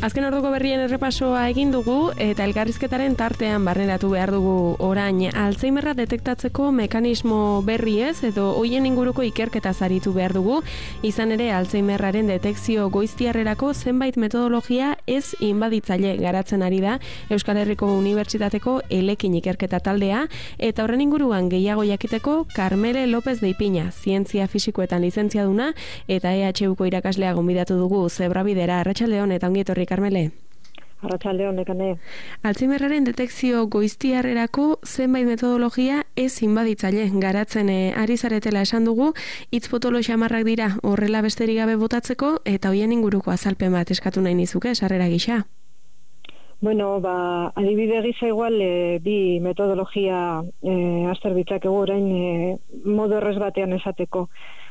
Azken orduko berrien errepasoa egin dugu eta elkarrizketaren tartean barneratu behar dugu orain Alzheimerra detektatzeko mekanismo berriez edo hoien inguruko ikerketa zaritu behar dugu. Izan ere Alzheimerraren detekzio goiztiarrerako zenbait metodologia ez inbaditzaile garatzen ari da Euskal Herriko Unibertsitateko elekin ikerketa taldea eta horren inguruan gehiago jakiteko Carmele López de Ipina, zientzia fisikoetan lizentziaduna eta EHUko irakaslea gonbidatu dugu Zebrabidera. Arratsaldeon eta ongi etorri Carmele. Arratsaldeon, nekane. Alzheimerraren detekzio goiztiarrerako zenbait metodologia ez inbaditzaile garatzen ari zaretela esan dugu, hitz potolo xamarrak dira horrela besterik gabe botatzeko eta hoien inguruko azalpen bat eskatu nahi nizuke, sarrera gisa. Bueno, adibide gisa igual bi metodologia azter ditzakegu orain modu errez batean esateko.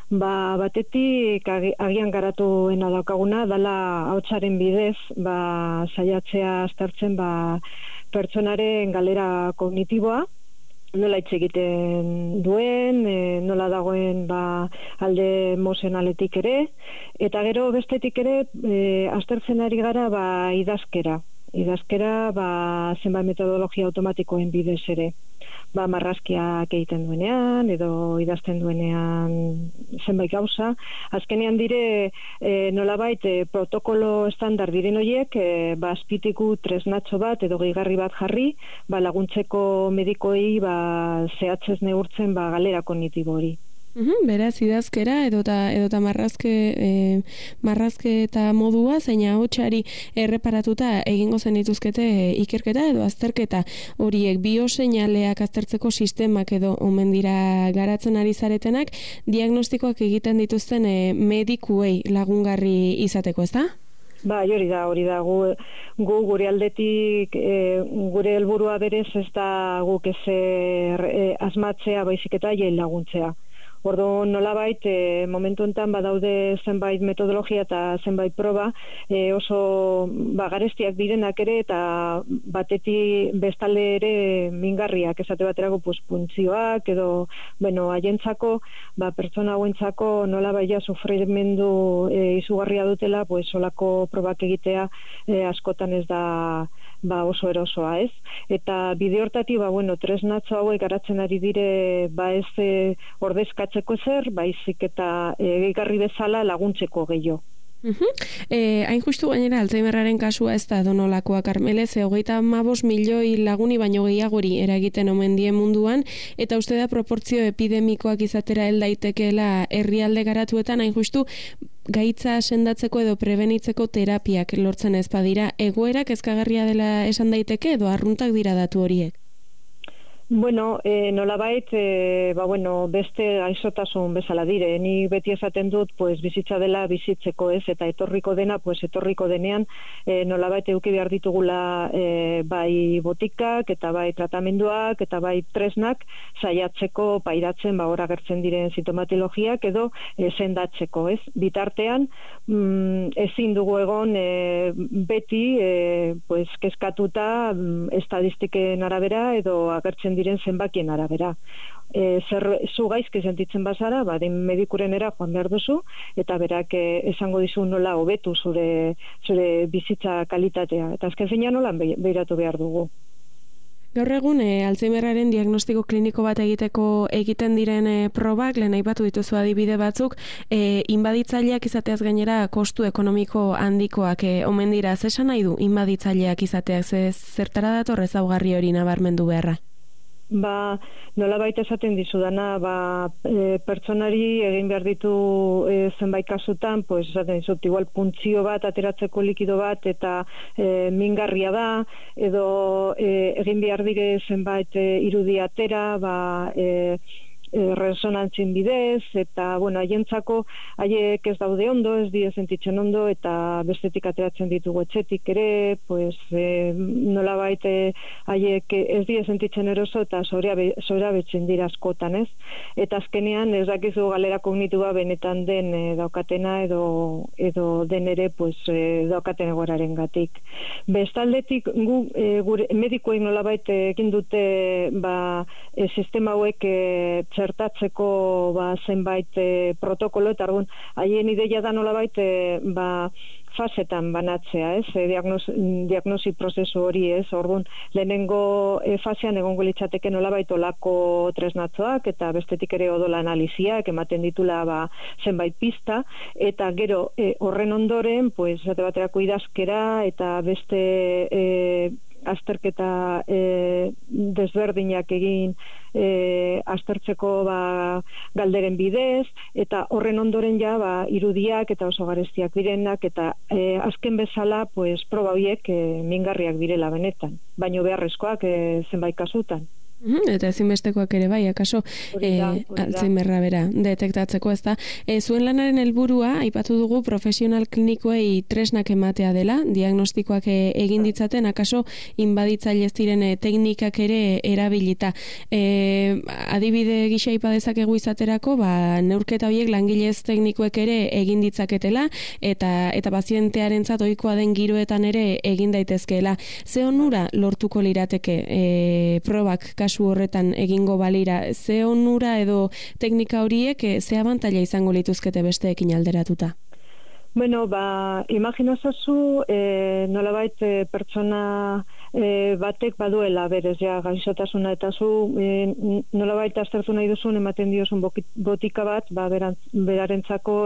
Batetik agian garatuena daukaguna dala ahotsaren bidez, saiatzea aztertzen pertsonaren galera kognitiboa, nola hitz egiten duen, nola dagoen alde emozionaletik ere, eta gero bestetik ere aztertzen ari gara idazkera. Idazkera zenbait metodologia automatikoen bidez ere. Marrazkiak egiten duenean edo idazten duenean zenbait gauza. Azkenean dire nolabait protokolo estandar diren horiek azpitiku tresnatxo bat edo gehigarri bat jarri laguntzeko medikoei zehatzez neurtzen galera kognitibo hori. Beraz, idazkera edota marrazketa modua zein ahotsari erreparatuta egingo zenituzkete ikerketa edo azterketa horiek bioseinaleak aztertzeko sistemak edo omen dira garatzen ari zaretenak diagnostikoak egiten dituzten medikuei lagungarri izateko, ezta? Hori da. Gu gure aldetik gure helburua berez ez da guk ezer asmatzea baizik eta haien laguntzea. Orduan nolabait momentu honetan badaude zenbait metodologia eta zenbait proba oso garestiak direnak ere eta batetik bestalde ere mingarriak esate baterako puntzioak edo haientzako pertsona hauentzako nolabait sufrimendu izugarria dutela solako probak egitea askotan ez da oso erosoa, ez? Eta bide hortatik tresnatxo hauek garatzen ari dire ez ordezkatzeko zer, baizik eta gehigarri bezala laguntzeko gehiago. Hain justu gainera Alzheimerraren kasua ez da donolakoa, Carmele, 35 milioi laguni baino gehiagori eragiten omen die munduan, eta uste da proportzio epidemikoak izatera hel daitekeela herrialde garatuetan, hain justu gaitza sendatzeko edo prebenitzeko terapiak lortzen ez badira, egoera kezkagarria dela esan daiteke edo arruntak dira datu horiek? Nolabait, beste gaixotasun bezala dire. Ni beti esaten dut, bizitza dela bizitzeko ez, eta etorriko dena, etorriko denean, nolabait eduki behar ditugula bai botikak, eta bai tratamenduak, eta bai tresnak, saiatzeko pairatzen hor agertzen diren sintomatologiak edo sendatzeko ez. Bitartean, ezin dugu egon beti kezkatuta estadistiken arabera edo agertzen diren zenbakien arabera. Zu gaizki sentitzen bazara, den medikurenera joan behar duzu, eta berak esango dizu nola hobetu zure bizitza kalitatea. Eta azken finean nola behiratu behar dugu. Gaur egun, Alzheimerraren diagnostiko kliniko bat egiten diren probak, lehen aipatu dituzu adibide batzuk, inbaditzaileak izateaz gainera kostu ekonomiko handikoak omen dira. Zesan nahi du inbaditzaileak izateak, zertara dator ezaugarri hori nabarmendu beharra? Nolabait esaten dizudana, pertsonari egin behar ditu zenbait kasutan, esaten dizut, igual puntzio bat, ateratzeko likido bat, eta mingarria da, edo egin behar dire zenbait irudi atera, resonantzien bidez, eta haientzako haiek ez daude ondo, ez die sentitzen ondo, eta bestetik ateratzen ditugu etxetik ere, nolabait haiek ez die sentitzen eroso, eta zora betzen dira askotan, ez? Eta azkenean ez dakizu galera kognitiboa benetan den daukatena edo den ere daukaten egoraren gatik. Bestaldetik gure medikoek nolabait egin dute sistema hauek txertatzeko zenbait protokolo, eta haien ideia da nolabait fasetan banatzea, ez? Diagnosi prozesu hori, ez? Orduan, lehenengo fasean egongo litzateke nolabait olako tresnatzoak eta bestetik ere odola analiziak ematen ditula zenbait pista, eta gero horren ondoren, pues, esate baterako idazkera eta beste azterketa desberdinak egin aztertzeko galderen bidez, eta horren ondoren irudiak eta oso garestiak direnak, eta azken bezala pues, proba horiek mingarriak direla benetan, baino beharrezkoak zenbait kasutan. Eta ezinbestekoak ere bai, akaso Alzheimerra bera detektatzeko, ez da. Zuen lanaren helburua aipatu dugu profesional klinikoei tresnak ematea dela, diagnostikoak egin ditzaten, akaso inbaditzaile ez diren teknikak ere erabilita. Adibide gisa aipa dezakegu izaterako, neurketa horiek langilez teknikoek ere egin ditzaketela, eta pazientearentzat ohikoa den giroetan ere egin daitezkeela. Ze onura lortuko lirateke probak kasu horretan egingo balira, ze onura edo teknika horiek ze abantaila izango lituzkete besteekin alderatuta? Bueno, imaginazazu nolabait pertsona batek baduela berez gaixotasuna, eta zu nolabait aztertu nahi duzun ematen diozun botika bat berarentzako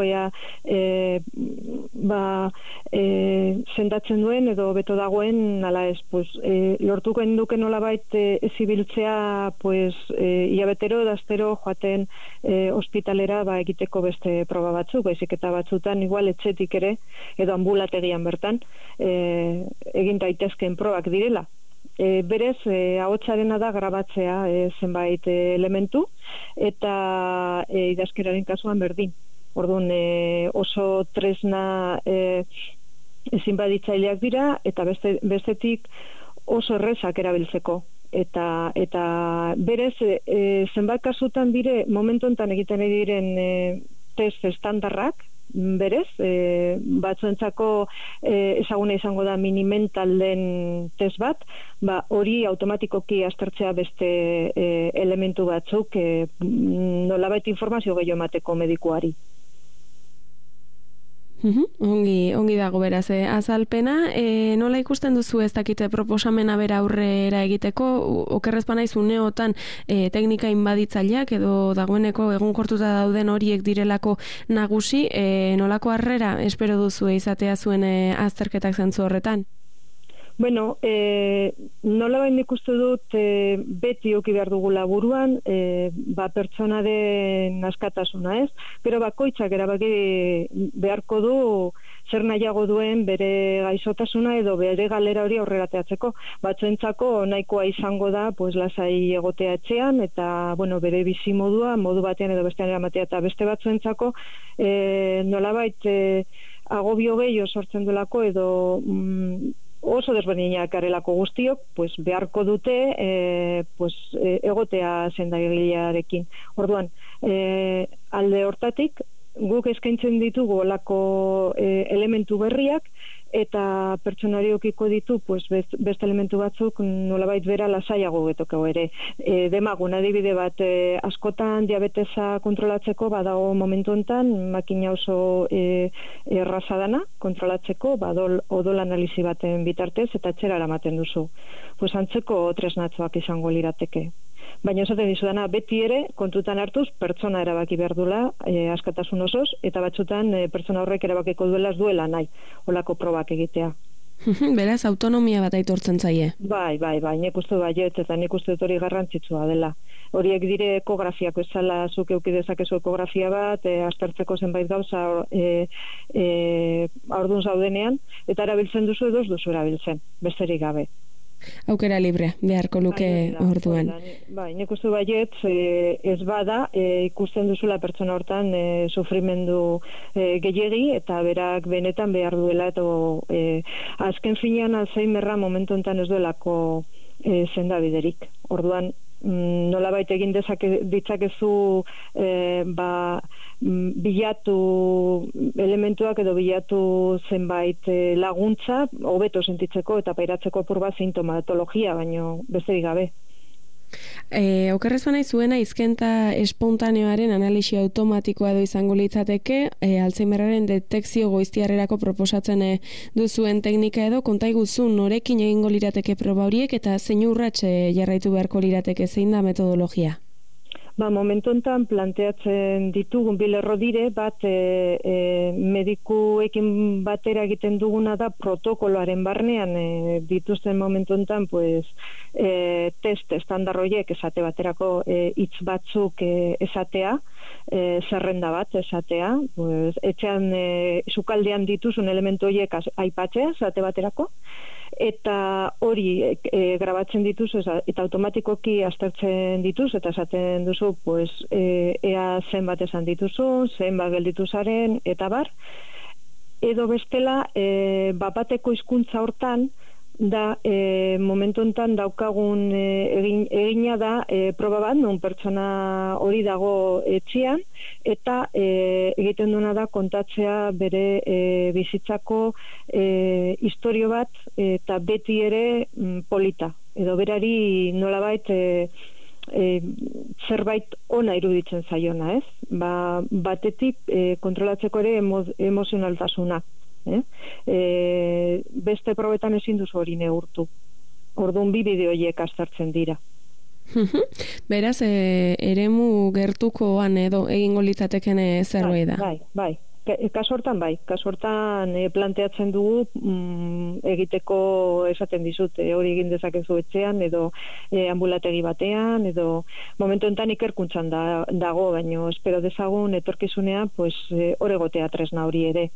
sendatzen duen edo beto dagoen ala ez, pues, lortuko enduke nolabait ezibiltzea pues, iabetero edaztero joaten ospitalera egiteko beste proba batzuk, baizik eta batzutan igual etxetik ere edo ambulategian bertan egin daitezkeen probak direla. Berez, ahotsarena da grabatzea zenbait elementu, eta idazkeraren kasuan berdin. Orduan, oso tresna ezin baditzaileak dira, eta bestetik oso errezak erabiltzeko. Eta berez, zenbait kasutan dire, momentu enten egiten diren test estandarrak, berez, batzuentzako ezaguna izango da minimental den test bat, hori automatikoki aztertzea beste elementu batzuk nolabait informazio gehiago emateko medikuari. Ongi dago beraz, azalpena. Nola ikusten duzu ez dakite proposamena bera aurrera egiteko, okerrezpa naiz uneotan teknika inbaditzaileak edo dagoeneko egunkortuta dauden horiek direlako nagusi, nolako harrera espero duzu izatea zuen azterketak zentzu horretan? Bueno, nolabait ikuste dut beti eduki behar dugula buruan pertsonaren askatasuna, ez? Pero bakoitzak erabaki beharko du zer nahiago duen bere gaixotasuna edo bere galera hori aurrerateatzeko. Batzuentzako nahikoa izango da pues lasai egotea etxean eta bueno, bere bizi modu batean edo bestean eramatea, eta beste batzuentzako nolabait agobio gehiago sortzen duelako edo oso desberdinak garelako guztiok, pues beharko dute egotea sendagailearekin. Orduan, alde hortatik guk eskaintzen ditugu olako elementu berriak, eta pertsonari okiko ditu pues, beste elementu batzuk nolabait bera lasaiago getoko ere. Demagun adibide bat, askotan diabetesa kontrolatzeko badago momentu honetan makina oso erraza dana kontrolatzeko, odol analizi baten bitartez eta etxera eramaten duzu. Pues antzeko tresnatzoak izango lirateke. Baina esaten dizudana, beti ere kontutan hartuz pertsona erabaki behar duela askatasun osoz, eta batzutan pertsona horrek erabakiko duela ez duela nahi olako probak egitea. Beraz, autonomia bat aitortzen zaie. Bai, nik uste baiet, eta nik uste dut hori garrantzitsua dela. Horiek dire ekografiak, ezala zuk euki dezakezu ekografia bat, aztertzeko zenbait gauza aurdun zaudenean, eta erabiltzen duzu edo ez duzu erabiltzen, besterik gabe. Aukera libre, beharko luke orduan. Bai, nik uste baiet, ez bada, ikusten duzula pertsona hortan sufrimendu gehiegi, eta berak benetan behar duela, eta azken finean Alzheimerra momentu enten ez duelako sendabiderik. Orduan, nolabait egin ditzakezu bilatu elementuak edo bilatu zenbait laguntza hobeto sentitzeko eta pairatzeko apur bat sintomatologia, baino besterik gabe. Okerrez banai zuena izkenta espontaneoaren analisi automatikoa edo izango litzateke, Alzheimerraren detekzio goiztiarrerako proposatzen duzuen teknika edo konta iguzu norekin egingo lirateke proba horiek eta zein urrats jarraitu beharko lirateke, zein da metodologia? Momentu honetan planteatzen ditugun bilerro dire, bat medikuekin batera egiten duguna da protokoloaren barnean dituzten momentu honetan test estandar horiek esate baterako hitz batzuk esatea, zerrenda bat esatea, etxean sukaldean dituzun elementu horiek aipatzea esate baterako, eta hori grabatzen dituzu eta automatikoki aztertzen dituzu eta esaten duzu ea zenbat esan dituzu, zenbat gelditu zaren eta bar, edo bestela bateko hizkuntza hortan da momentu honetan daukagun egina da proba bat, non pertsona hori dago etxean eta egiten duena da kontatzea bere bizitzako istorio bat eta beti ere polita, edo berari nolabait zerbait ona iruditzen zaiona, ez? Batetik kontrolatzeko ere emozionaltasuna. Beste probetan ezin duzu hori neurtu. Orduan bi bideo horiek aztertzen dira. Beraz, eremu gertukoan edo egingo litzateken zerbait da. Bai. Kasu hortan planteatzen dugu egiteko esaten dizut, hori egin dezakezu etxean edo ambulategi batean edo momentu honetan ikerkuntzan dago, baino espero dezagun etorkizunean hor egotea tresna hori ere.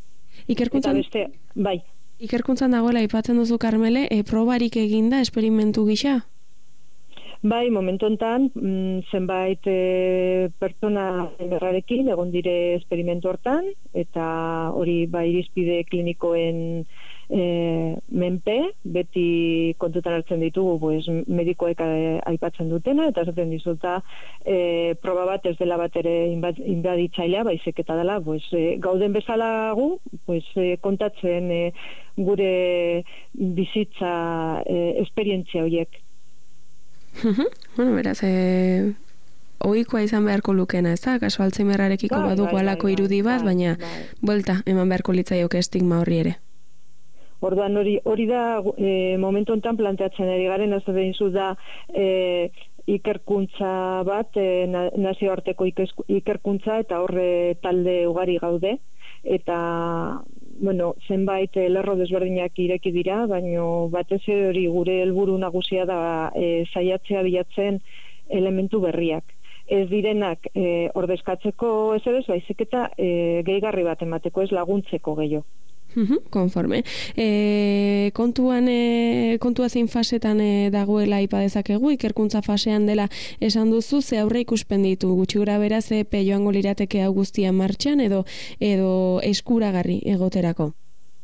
Ikerkuntzan dagoela aipatzen duzu, Karmele, probarik eginda esperimentu gisa? Bai, momentu honetan zenbait pertsona berrarekin egon dire esperimentu hortan, eta hori irizpide klinikoen menpe, beti kontutan hartzen ditugu medikoek aipatzen dutena, eta esaten dizuta proba bat ez dela bat ere inbaditzailea, baizik eta dela gauden bezala gu, kontatzen gure bizitza esperientzia horiek. Bueno, beraz, ohikoa izan beharko lukena, ez da? Kaso Alzheimerrarekiko badugu alako irudi bat, baina buelta eman beharko litzaioke estigma horri ere. Orduan hori da momentu honetan planteatzen ari garen, ez da ikerkuntza bat, nazioarteko ikerkuntza, eta horre talde ugari gaude, eta zenbait lerro desberdinak ireki dira, baino batez hori gure helburu nagusia da saiatzea bilatzen elementu berriak. Ez direnak ordezkatzeko ez, baizik eta gehigarri bat emateko, ez laguntzeko gehiago. Konforme. Kontua zein fasetan dagoela aipa dezakegu, ikerkuntza fasean dela esan duzu, ze aurre ikuspen ditu, gutxi gora beraz joango lirateke hau guztia martxan edo eskuragarri egoterako?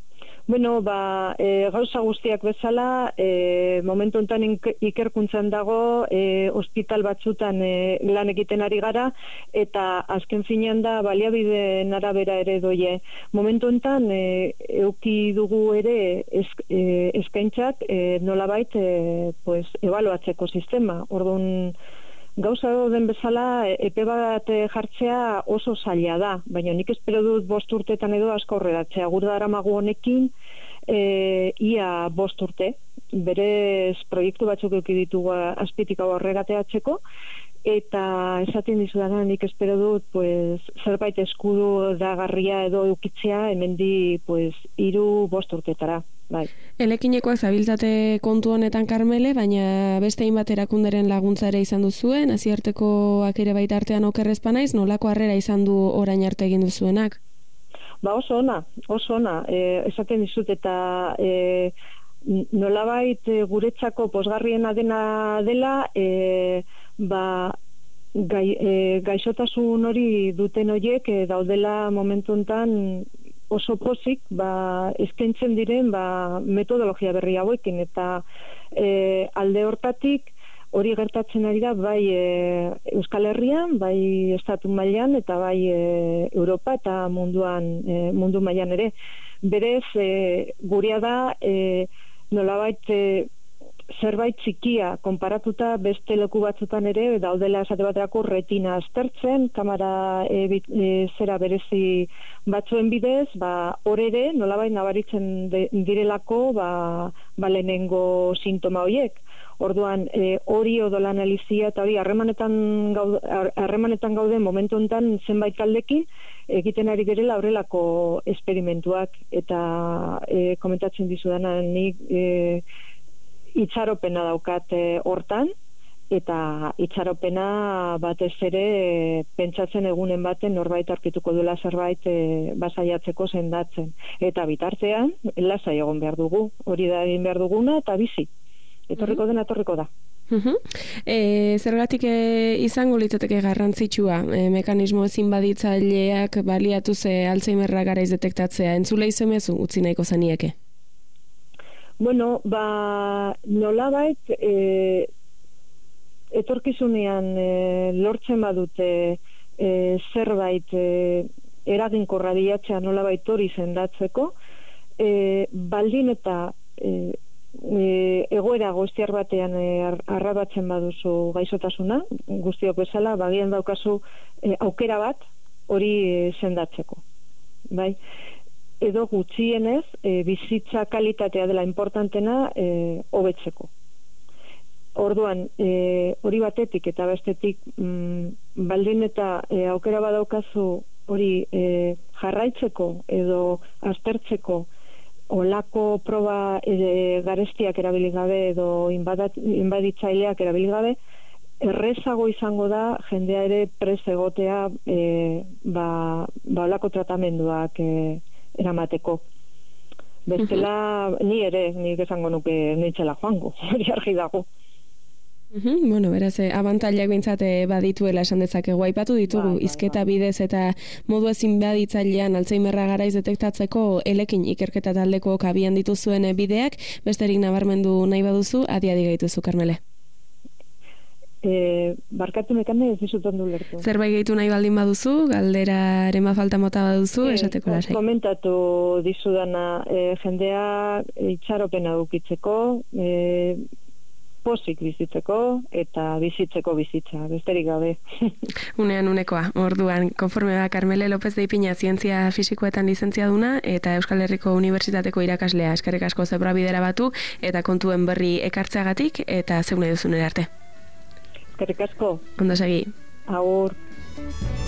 Gauza guztiak bezala, momentu honetan ikerkuntzan dago, ospital batzutan lan egiten ari gara, eta azken finean da baliabideen arabera ere doie. Momentu honetan, euki dugu ere eskaintzak nolabait ebaluatzeko sistema. Orduan, gauza den bezala, epe bat jartzea oso zaila da, baina nik espero dut 5 urtetan edo asko aurreratzea. Gure daramagu honekin, ia 5 urte, berez proiektu batzuk eduki ditugu azpitik hau aurrerateatzeko, eta esaten dizudana nik espero dut zerbait eskudu dagarria edo eukitzea hemendi 3-5 urtetara. Bai. Elekinekoak zabiltzate kontu honetan, Karmele, baina beste hainbat erakunderen laguntza ere izan duzuen, nazioartekoak ere baita artean okerrez banaiz, nolako harrera izan du orain arte egin duzuenak? Oso ona. Esaten dizut eta nolabait guretzako pozgarriena dela gaixotasun hori duten horiek daudela momentu honetan oso pozik eskaintzen diren metodologia berri hauekin, eta alde hortatik hori gertatzen ari da bai Euskal Herrian, bai estatu mailan eta bai Europa eta mundu mailan ere. Berez, gurea da nolabait zerbait txikia konparatuta beste leku batzutan ere daudela esate baterako retina aztertzen, kamera zera berezi batzuen bidez, hor ere nolabait nabaritzen direlako lehenengo sintoma horiek. Orduan, hori odola analizia eta hori harremanetan gauden momentu honetan zenbait taldekin egiten ari direla horrelako esperimentuak eta komentatzen dizudana nik itxaropena daukat hortan eta itxaropena batez ere pentsatzen egunen baten norbait aurkituko duela zerbait basaiatzeko sendatzen. Eta bitartean, lasai egon behar dugu, hori da egin behar duguna eta bizi. Etorriko da. Zergatik izango litzateke garrantzitsua mekanismo ezin baditzaileak baliatuz Alzheimerra garaiz detektatzea, entzule izemezu utzi nahiko zanieke? Bueno, nolabait etorkizunean lortzen badute zerbait eraginkorra bilatzea nolabait hori sendatzeko, baldin eta egoera guztiar batean arrabatzen baduzu gaixotasuna, guztiok bezala, bagian daukazu aukera bat hori sendatzeko. Bai? Edo gutxienez, bizitza kalitatea dela importantena hobetzeko. Orduan, hori batetik eta bestetik baldin eta aukera badaukazu hori jarraitzeko edo aztertzeko olako proba garestiak erabili gabe edo inbaditzaileak erabili gabe, errezago izango da jendea ere prest egotea olako tratamenduak eramateko. Bestela, nik esango nuke nintzela joango, hori argi dago. Bueno, beraz, abantailak bintzat badituela esan dezakegu. Aipatu ditugu, hizketa bidez eta modu ezin baditzailean Alzheimerra garaiz detektatzeko elekin ikerketa taldeko abian dituzuen bideak, besterik nabarmendu nahi baduzu, adi gaituzu, Karmele. Barkatu mekane ez dizut ondo ulertu. Zerbait gehitu nahi baldin baduzu, galderaren falta mota baduzu, esateko lasai. Komentatu dizudana, jendea itxaropena dukitzeko, pozik bizitzeko eta bizitzeko bizitza, besterik gabe. Unean unekoa, orduan, konforme Karmele López de Ipina zientzia fisikoetan lizentziaduna eta Euskal Herriko Unibertsitateko irakaslea, eskerrik asko zebra bidera batu eta kontuen berri ekartzeagatik eta zeun nahi duzun arte. Eskerrik asko. Ondo segi. Agur.